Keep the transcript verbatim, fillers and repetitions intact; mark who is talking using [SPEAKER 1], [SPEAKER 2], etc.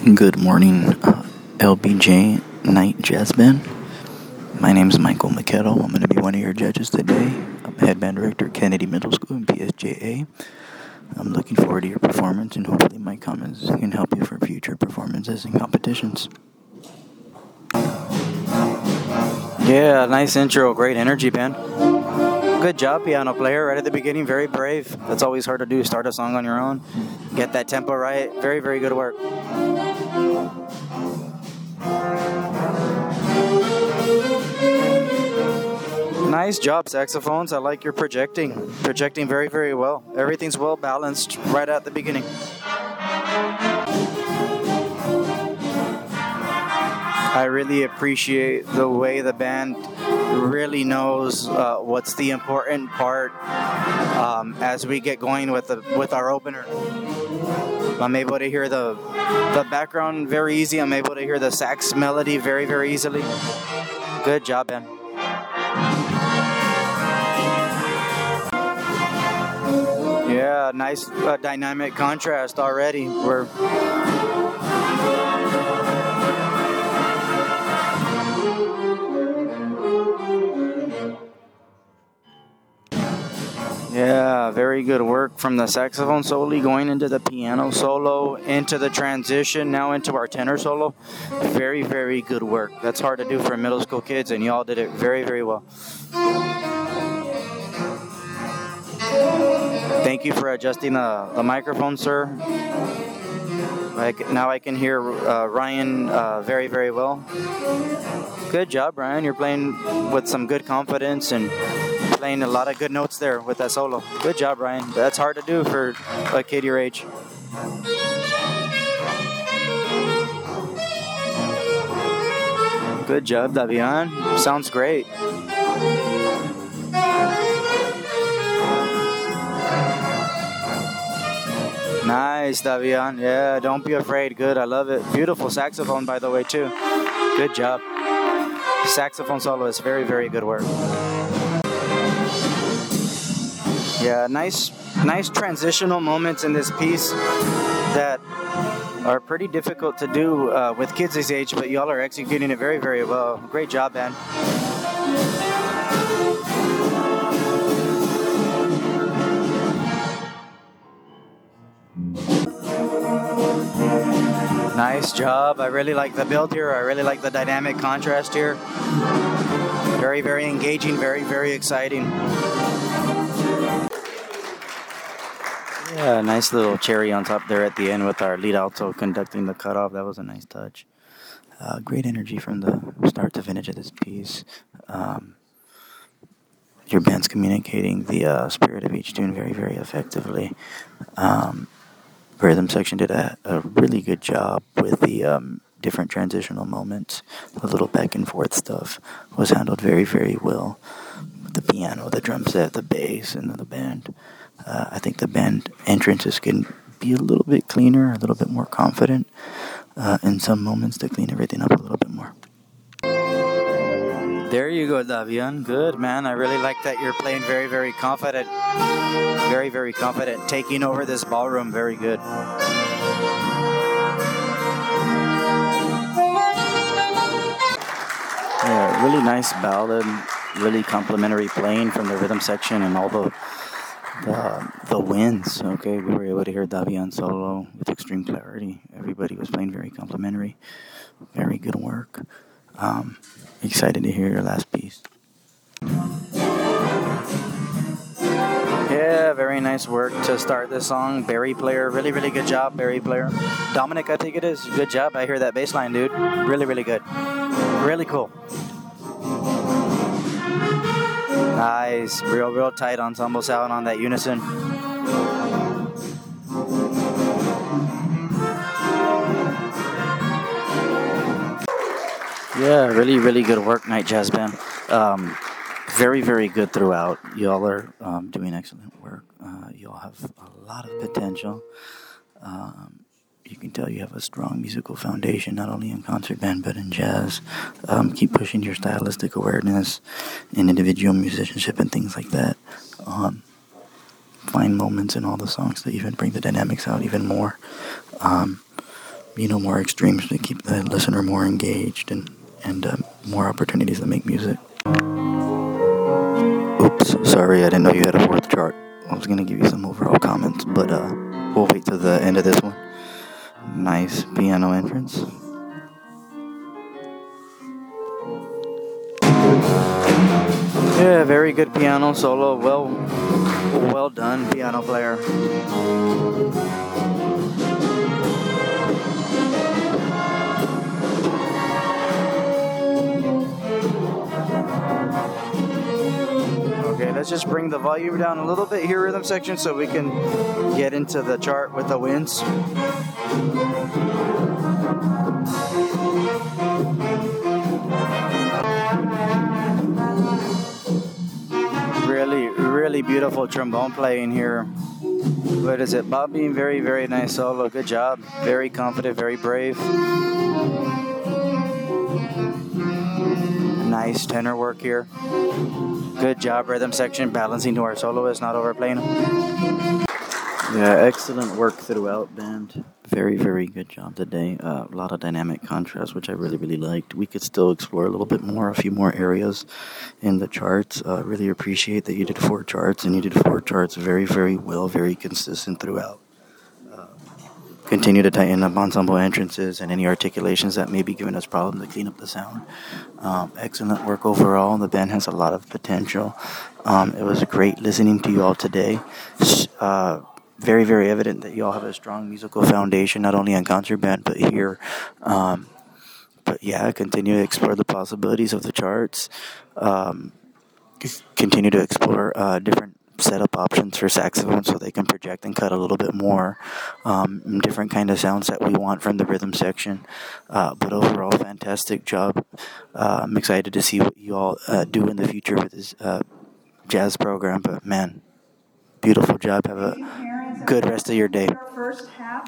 [SPEAKER 1] Good morning, uh, L B J Night Jazz Band. My name is Michael McKettle. I'm going to be one of your judges today. I'm head band director at Kennedy Middle School in P S J A. I'm looking forward to your performance, and hopefully my comments can help you for future performances and competitions. Yeah, nice intro. Great energy, band. Good job, piano player. Right at the beginning, very brave. That's always hard to do. Start a song on your own. Get that tempo right. Very, very good work. Nice job, saxophones. I like your projecting. Projecting very, very well. Everything's well balanced right at the beginning. I really appreciate the way the band really knows uh, what's the important part um, as we get going with the with our opener. I'm able to hear the the background very easy. I'm able to hear the sax melody very, very easily. Good job, Ben. Yeah, nice uh, dynamic contrast already. We're Yeah, very good work from the saxophone solo, going into the piano solo, into the transition, now into our tenor solo. Very, very good work. That's hard to do for middle school kids, and y'all did it very, very well. Thank you for adjusting the, the microphone, sir. I, now I can hear uh, Ryan uh, very, very well. Good job, Ryan. You're playing with some good confidence and playing a lot of good notes there with that solo. Good job, Ryan. That's hard to do for a kid your age. Good job, Davian. Sounds great. Nice, Davian. Yeah, don't be afraid. Good, I love it. Beautiful saxophone, by the way, too. Good job. Saxophone solo is very, very good work. Yeah, nice, nice transitional moments in this piece that are pretty difficult to do uh, with kids this age, but y'all are executing it very, very well. Great job, man. Nice job. I really like the build here. I really like the dynamic contrast here. Very, very engaging. Very, very exciting. Yeah, nice little cherry on top there at the end with our lead alto conducting the cutoff. That was a nice touch. Uh, great energy from the start to finish of this piece. Um, your band's communicating the uh, spirit of each tune very, very effectively. Um, rhythm section did a, a really good job with the um, different transitional moments. The little back and forth stuff was handled very, very well. The piano, the drum set, the bass, and the band. Uh, I think the band entrances can be a little bit cleaner, a little bit more confident uh, in some moments to clean everything up a little bit more. There you go, Davian. Good, man. I really like that you're playing very, very confident. Very, very confident. Taking over this ballroom. Very good. Yeah, really nice ballad. Really complimentary playing from the rhythm section and all the the, the winds. Okay, we were able to hear Davian solo with extreme clarity. Everybody was playing very complimentary. Very good work. Um, excited to hear your last piece. Yeah, very nice work to start this song. Barry player, really, really good job, Barry player. Dominic, I think it is. Good job. I hear that bass line, dude. Really, really good. Really cool. Nice. Real, real tight ensemble sound on that unison. Yeah, really, really good work, Night Jazz Band. Um, very, very good throughout. Y'all are um, doing excellent work. Uh, y'all have a lot of potential. Um, you can tell you have a strong musical foundation, not only in concert band, but in jazz. Um, keep pushing your stylistic awareness and individual musicianship and things like that. Um, find moments in all the songs that even bring the dynamics out even more. Um, you know, more extremes to keep the listener more engaged and, and uh, more opportunities to make music. Oops, sorry, I didn't know you had a fourth chart. I was going to give you some overall comments, but uh, we'll wait till the end of this one. Nice piano entrance. Yeah, very good piano solo. Well, well done, piano player. Okay, let's just bring the volume down a little bit here, rhythm section, so we can get into the chart with the winds. Really, really beautiful trombone playing here. What is it? Bob being very, very nice solo. Good job. Very confident, very brave. Nice tenor work here. Good job, rhythm section, balancing to our soloist, not overplaying him. Yeah, excellent work throughout, band. Very, very good job today. Uh, a lot of dynamic contrast, which I really, really liked. We could still explore a little bit more, a few more areas in the charts. Uh, really appreciate that you did four charts, and you did four charts very, very well, very consistent throughout. Uh, continue to tighten up ensemble entrances and any articulations that may be giving us problems to clean up the sound. Um, excellent work overall. The band has a lot of potential. Um, it was great listening to you all today. Uh, very, very evident that you all have a strong musical foundation, not only on concert band, but here. Um, but yeah, continue to explore the possibilities of the charts. Um, continue to explore uh, different setup options for saxophone so they can project and cut a little bit more. Um, different kind of sounds that we want from the rhythm section. Uh, but overall, fantastic job. Uh, I'm excited to see what you all uh, do in the future with this uh, jazz program. But man, beautiful job. Have a good rest of your day.